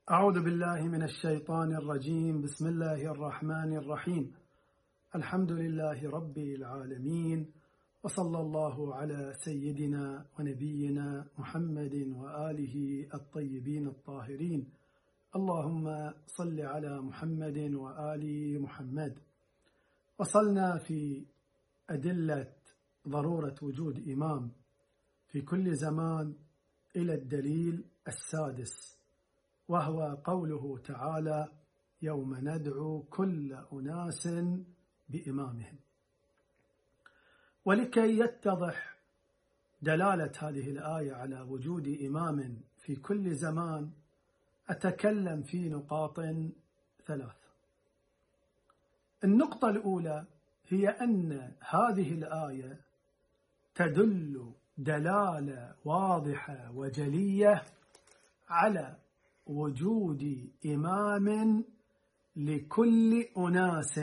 أعوذ بالله من الشيطان الرجيم. بسم الله الرحمن الرحيم. الحمد لله رب العالمين، وصلى الله على سيدنا ونبينا محمد وآله الطيبين الطاهرين. اللهم صل على محمد وآل محمد. وصلنا في أدلة ضرورة وجود إمام في كل زمان إلى الدليل السادس، وهو قوله تعالى: يوم ندعو كل أناس بإمامهم. ولكي يتضح دلالة هذه الآية على وجود إمام في كل زمان، أتكلم في نقاط ثلاث. النقطة الأولى هي أن هذه الآية تدل دلالة واضحة وجلية على وجود إمام لكل أناس،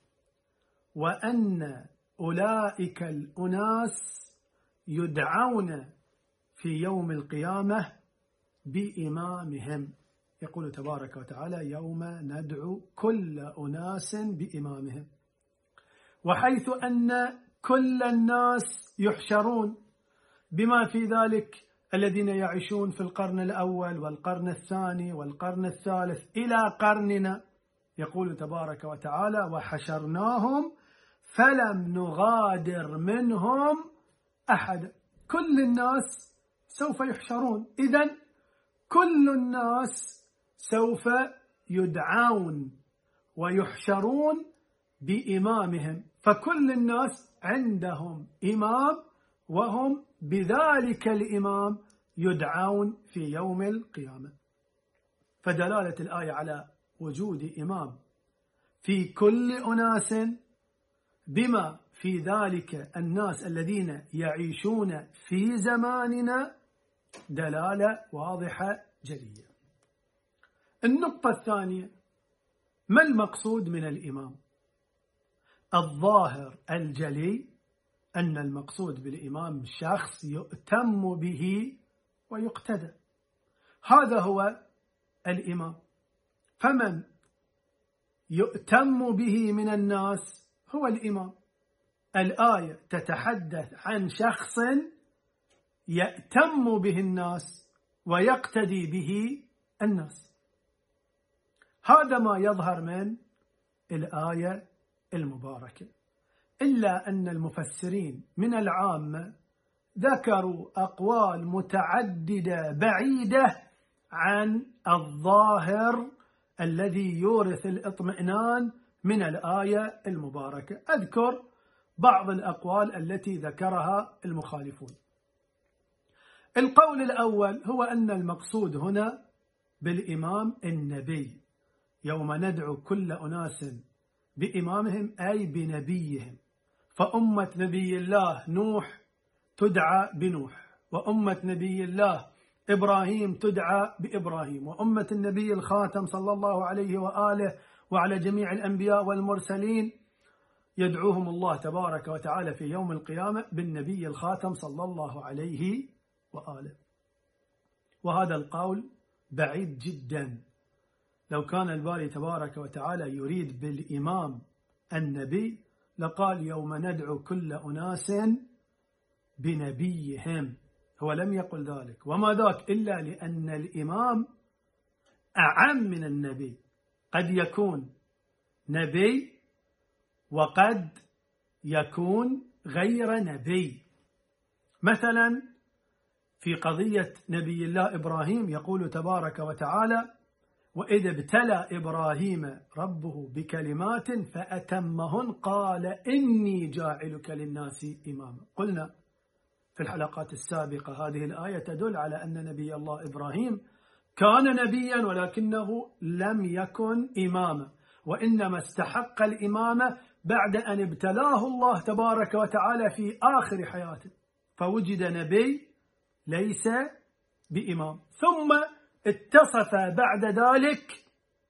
وأن أولئك الأناس يدعون في يوم القيامة بإمامهم. يقول تبارك وتعالى: يوم ندعو كل أناس بإمامهم. وحيث أن كل الناس يحشرون، بما في ذلك الذين يعيشون في القرن الأول والقرن الثاني والقرن الثالث إلى قرننا، يقول تبارك وتعالى: وحشرناهم فلم نغادر منهم أحد. كل الناس سوف يحشرون، إذن كل الناس سوف يدعون ويحشرون بإمامهم، فكل الناس عندهم إمام، وهم بذلك الإمام يدعون في يوم القيامة. فدلالة الآية على وجود إمام في كل أناس، بما في ذلك الناس الذين يعيشون في زماننا، دلالة واضحة جلية. النقطة الثانية: ما المقصود من الإمام؟ الظاهر الجلي أن المقصود بالإمام شخص يؤتم به ويقتدى، هذا هو الإمام. فمن يؤتم به من الناس هو الإمام. الآية تتحدث عن شخص يأتم به الناس ويقتدي به الناس. هذا ما يظهر من الآية المباركة، إلا أن المفسرين من العامة ذكروا أقوال متعددة بعيدة عن الظاهر الذي يورث الاطمئنان من الآية المباركة. أذكر بعض الأقوال التي ذكرها المخالفون. القول الأول هو أن المقصود هنا بالإمام النبي. يوم ندعو كل أناس بإمامهم أي بنبيهم، فأمة نبي الله نوح تدعى بنوح، وأمة نبي الله إبراهيم تدعى بإبراهيم، وأمة النبي الخاتم صلى الله عليه وآله وعلى جميع الأنبياء والمرسلين يدعوهم الله تبارك وتعالى في يوم القيامة بالنبي الخاتم صلى الله عليه وآله. وهذا القول بعيد جدا. لو كان الباري تبارك وتعالى يريد بالإمام النبي لقال: يوم ندعو كل أناس بنبيهم. هو لم يقل ذلك، وما ذاك إلا لأن الإمام أعم من النبي. قد يكون نبي وقد يكون غير نبي. مثلا في قضية نبي الله إبراهيم يقول تبارك وتعالى: وإذ ابتلى إبراهيم ربه بكلمات فأتمهن قال إني جاعلك للناس إماما. قلنا في الحلقات السابقة هذه الآية تدل على أن نبي الله إبراهيم كان نبيا، ولكنه لم يكن إماما، وإنما استحق الإمامة بعد أن ابتلاه الله تبارك وتعالى في آخر حياته، فوجد نبي ليس بإمام، ثم اتصف بعد ذلك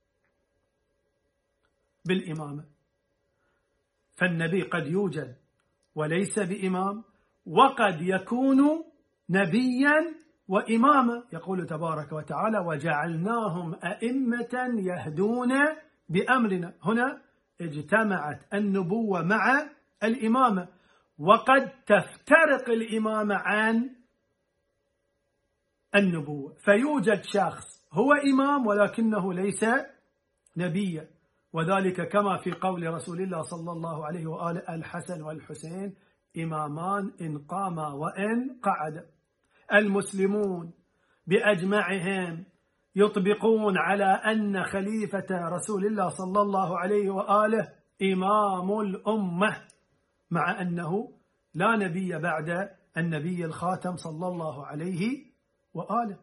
بالإمامة. فالنبي قد يوجد وليس بإمام، وقد يكون نبيا وإماما. يقول تبارك وتعالى وجعلناهم أئمة يهدون بأمرنا. هنا اجتمعت النبوة مع الإمامة، وقد تفترق الإمامة عن النبوة، فيوجد شخص هو إمام ولكنه ليس نبيا، وذلك كما في قول رسول الله صلى الله عليه وآله الحسن والحسين إمامان إن قاما وإن قعدا. المسلمون بأجمعهم يطبقون على أن خليفة رسول الله صلى الله عليه وآله إمام الأمة، مع أنه لا نبي بعد النبي الخاتم صلى الله عليه وآله.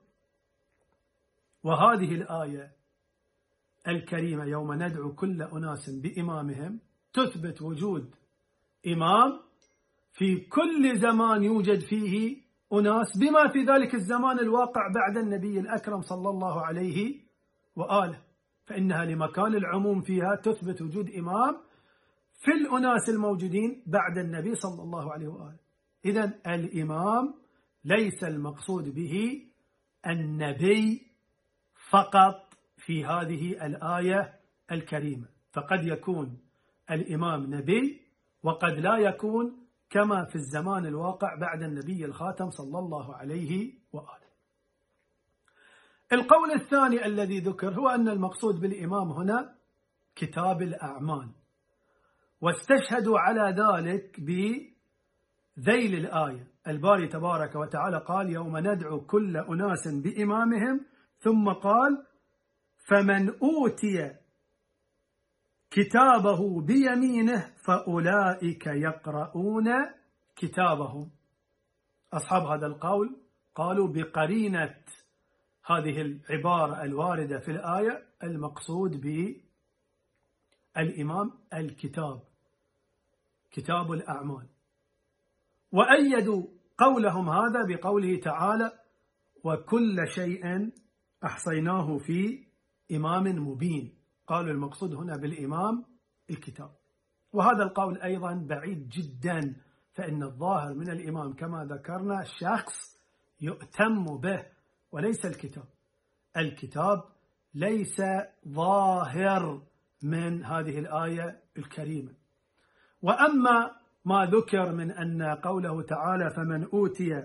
وهذه الآية الكريمة يوم ندعو كل أناس بإمامهم تثبت وجود إمام في كل زمان يوجد فيه أناس، بما في ذلك الزمان الواقع بعد النبي الأكرم صلى الله عليه وآله، فإنها لمكان العموم فيها تثبت وجود إمام في الأناس الموجودين بعد النبي صلى الله عليه وآله. إذن الإمام ليس المقصود به النبي فقط في هذه الآية الكريمة، فقد يكون الإمام نبي وقد لا يكون، كما في الزمان الواقع بعد النبي الخاتم صلى الله عليه وآله. القول الثاني الذي ذكر هو أن المقصود بالإمام هنا كتاب الأعمال، واستشهدوا على ذلك بذيل الآية. الباري تبارك وتعالى قال يوم ندعو كل أناس بإمامهم، ثم قال فمن أوتي كتابه بيمينه فأولئك يقرؤون كتابهم. أصحاب هذا القول قالوا بقرينة هذه العبارة الواردة في الآية المقصود بالإمام الكتاب، كتاب الأعمال، وأيدوا قولهم هذا بقوله تعالى وكل شيء أحصيناه في إمام مبين. قالوا المقصود هنا بالإمام الكتاب، وهذا القول أيضا بعيد جدا، فإن الظاهر من الإمام كما ذكرنا شخص يؤتم به وليس الكتاب. الكتاب ليس ظاهر من هذه الآية الكريمة. وأما ما ذكر من أن قوله تعالى فمن أوتي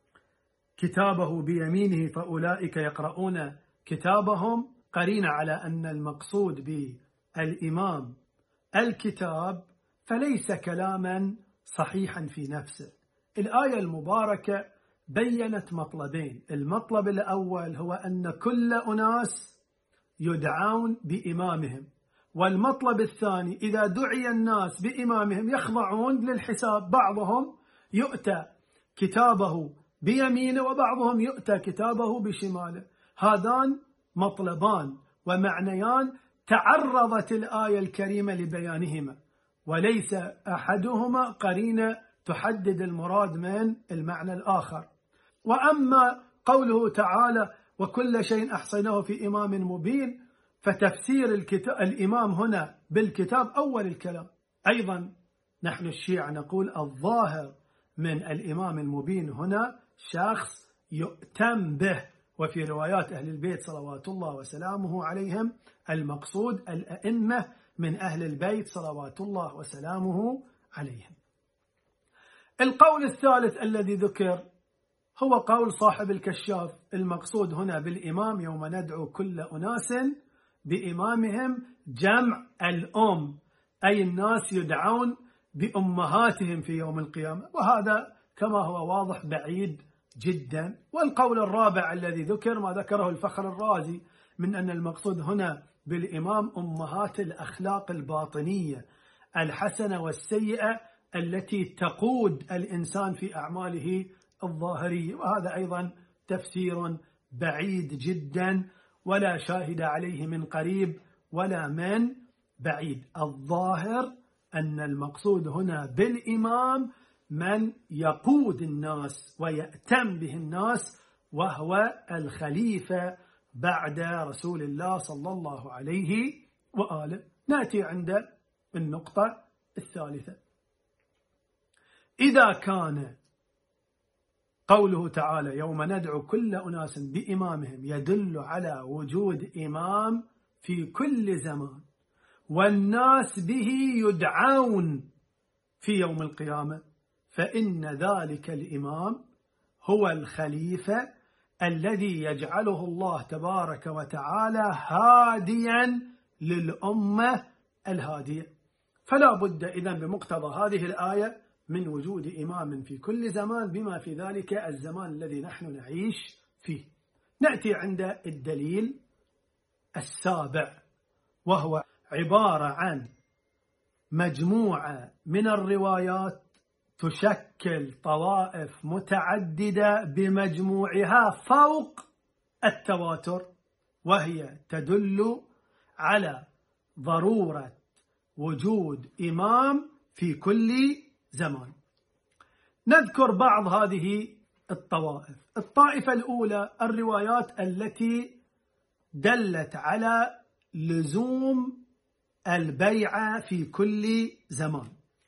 كتابه بيمينه فأولئك يقرؤون كتابهم قرين على أن المقصود بالإمام الكتاب، فليس كلاما صحيحا في نفسه. الآية المباركة بيّنت مطلبين، المطلب الأول هو أن كل أناس يدعون بإمامهم، والمطلب الثاني إذا دعي الناس بإمامهم يخضعون للحساب، بعضهم يؤتى كتابه بيمينه وبعضهم يؤتى كتابه بشماله. هذان مطلبان ومعنيان تعرضت الآية الكريمة لبيانهما، وليس أحدهما قرينة تحدد المراد من المعنى الآخر. وأما قوله تعالى وكل شيء أحصيناه في إمام مبين، فتفسير الإمام هنا بالكتاب أول الكلام. أيضا نحن الشيعة نقول الظاهر من الإمام المبين هنا شخص يؤتم به، وفي روايات أهل البيت صلوات الله وسلامه عليهم المقصود الأئمة من أهل البيت صلوات الله وسلامه عليهم. القول الثالث الذي ذكر هو قول صاحب الكشاف، المقصود هنا بالإمام يوم ندعو كل أناس بإمامهم جمع الأم، أي الناس يدعون بأمهاتهم في يوم القيامة، وهذا كما هو واضح بعيد جدا. والقول الرابع الذي ذكر ما ذكره الفخر الرازي من أن المقصود هنا بالإمام أمهات الأخلاق الباطنية الحسنة والسيئة التي تقود الإنسان في أعماله الظاهرية، وهذا أيضا تفسير بعيد جدا ولا شاهد عليه من قريب ولا من بعيد. الظاهر أن المقصود هنا بالإمام من يقود الناس ويأتم به الناس، وهو الخليفة بعد رسول الله صلى الله عليه وآله. نأتي عند النقطة الثالثة. إذا كان قوله تعالى يوم ندعو كل أناس بإمامهم يدل على وجود إمام في كل زمان، والناس به يدعون في يوم القيامة، فإن ذلك الإمام هو الخليفة الذي يجعله الله تبارك وتعالى هاديا للأمة الهادية. فلا بد إذن بمقتضى هذه الآية من وجود إمام في كل زمان، بما في ذلك الزمان الذي نحن نعيش فيه. نأتي عند الدليل السابع، وهو عبارة عن مجموعة من الروايات تشكل طوائف متعددة بمجموعها فوق التواتر، وهي تدل على ضرورة وجود إمام في كل زمان. نذكر بعض هذه الطوائف. الطائفة الأولى الروايات التي دلت على لزوم البيعة في كل زمان،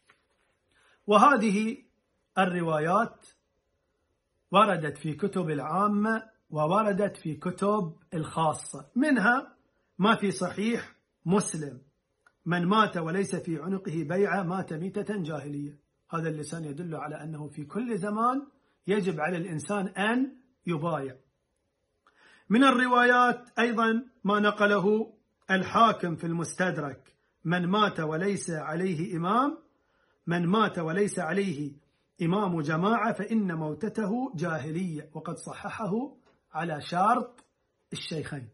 وهذه الروايات وردت في كتب العامة ووردت في كتب الخاصة. منها ما في صحيح مسلم: من مات وليس في عنقه بيعة مات ميتة جاهلية. هذا اللسان يدل على أنه في كل زمان يجب على الإنسان أن يبايع. من الروايات أيضا ما نقله الحاكم في المستدرك: من مات وليس عليه إمام، من مات وليس عليه إمام جماعة فإن موتته جاهلية، وقد صححه على شرط الشيخين.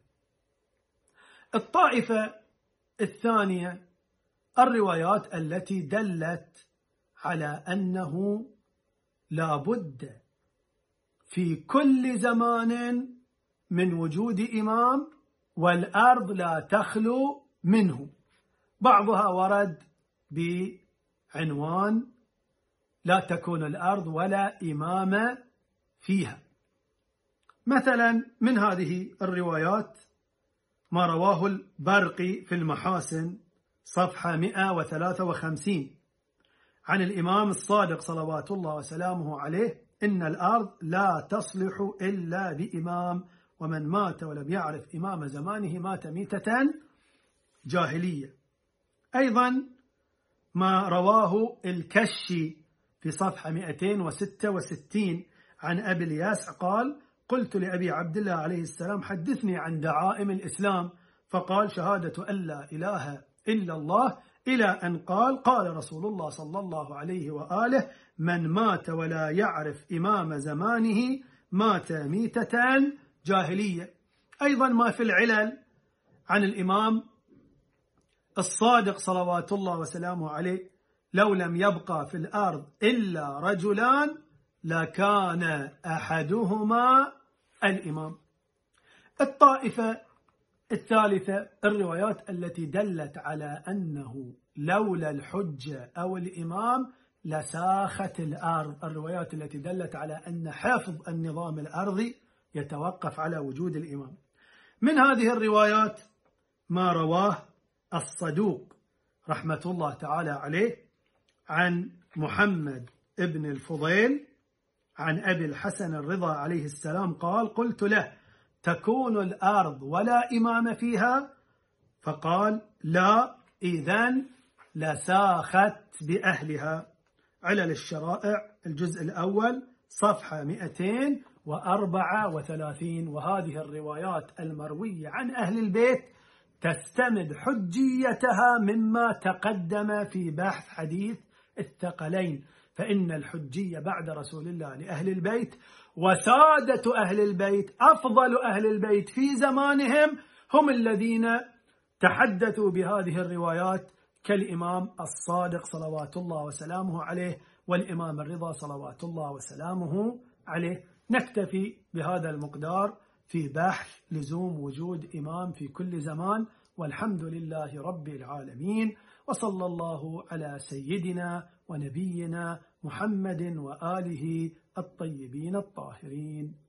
الطائفة الثانية الروايات التي دلت على أنه لا بد في كل زمان من وجود إمام والأرض لا تخلو منه. بعضها ورد بعنوان لا تكون الأرض ولا إمام فيها. مثلا من هذه الروايات ما رواه البرقي في المحاسن صفحة 153 عن الإمام الصادق صلوات الله وسلامه عليه: إن الأرض لا تصلح إلا بإمام، ومن مات ولم يعرف إمام زمانه مات ميتة جاهلية. أيضا ما رواه الكشي في صفحة 266 عن أبي الياس قال: قلت لأبي عبد الله عليه السلام حدثني عن دعائم الإسلام، فقال: شهادة أن لا إله إلا الله، إلى أن قال: قال رسول الله صلى الله عليه وآله: من مات ولا يعرف إمام زمانه مات ميتة جاهلية. أيضا ما في العلل عن الإمام الصادق صلوات الله وسلامه عليه: لو لم يبقى في الأرض إلا رجلان لكان أحدهما الإمام. الطائفة الثالثة الروايات التي دلت على أنه لولا الحجة أو الإمام لساخت الأرض، الروايات التي دلت على أن حفظ النظام الأرضي يتوقف على وجود الإمام. من هذه الروايات ما رواه الصدوق رحمة الله تعالى عليه عن محمد ابن الفضيل عن أبي الحسن الرضا عليه السلام قال: قلت له: تكون الأرض ولا إمام فيها؟ فقال: لا، إذن لساخت بأهلها. علل الشرائع الجزء الأول صفحة 234. وهذه الروايات المروية عن أهل البيت تستمد حجيتها مما تقدم في بحث حديث الثقلين، فإن الحجية بعد رسول الله لأهل البيت، وسادة أهل البيت أفضل أهل البيت في زمانهم هم الذين تحدثوا بهذه الروايات، كالإمام الصادق صلوات الله وسلامه عليه والإمام الرضا صلوات الله وسلامه عليه. نكتفي بهذا المقدار في بحث لزوم وجود إمام في كل زمان، والحمد لله رب العالمين، وصلى الله على سيدنا ونبينا محمد وآله الطيبين الطاهرين.